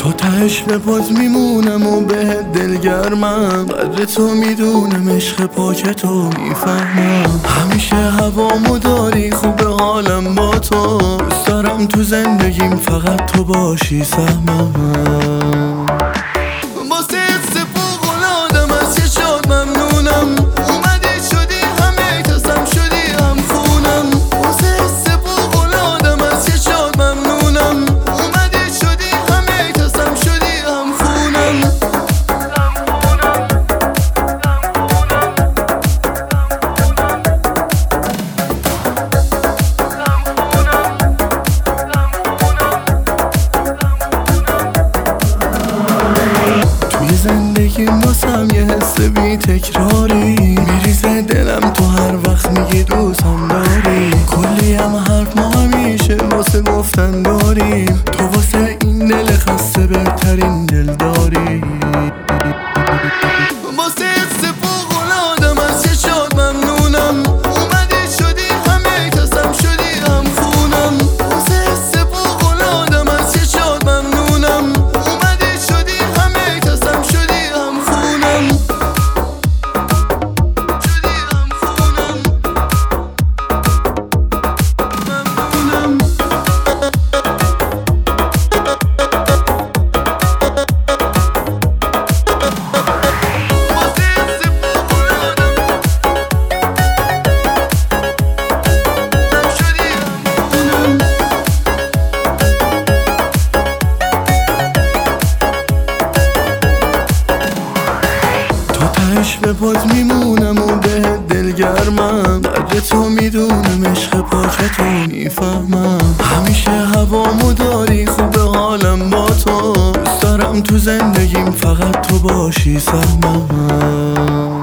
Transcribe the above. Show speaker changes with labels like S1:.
S1: تا تهش به پات میمونم و بهت دلگرمم، قدر تو میدونم، عشق پاک تو میفهمم. همیشه هوامو داری، خوب حالم با تو، دوست دارم تو زندگیم فقط تو باشی سهمم. واسه حس فوق‌العاده‌م از چشات ممنونم، اومدی شدی همه کسم، شدی هم خونم. واسه حس فوق‌العاده‌م از چشات ممنونم، اومدی شدی همه کسم، شدی هم خونم. توی زندگی واسم یه حس بی تکراری، میریزه دلم تو هر وقت میگی دوستم داری. کلی هم حرف ما همیشه واسه گفتن داریم، تو واسه این دل خسته بهترین دل داری. واسه حس فوق‌العاده‌م از چشات ممنونم، اومدی شدی همه کسم، شدی هم خونم. واسه حس فوق‌العاده‌م از چشات ممنونم، اومدی شدی همه کسم، شدی هم خونم. شدی هم خونم. ممنونم. تهش به پات میمونم و بهت دلگرمم، قدر تو میدونم، عشق پاک تو میفهمم. همیشه هوامو داری، خوب حالم با تو، دوست دارم تو زندگیم فقط تو باشی سهمم.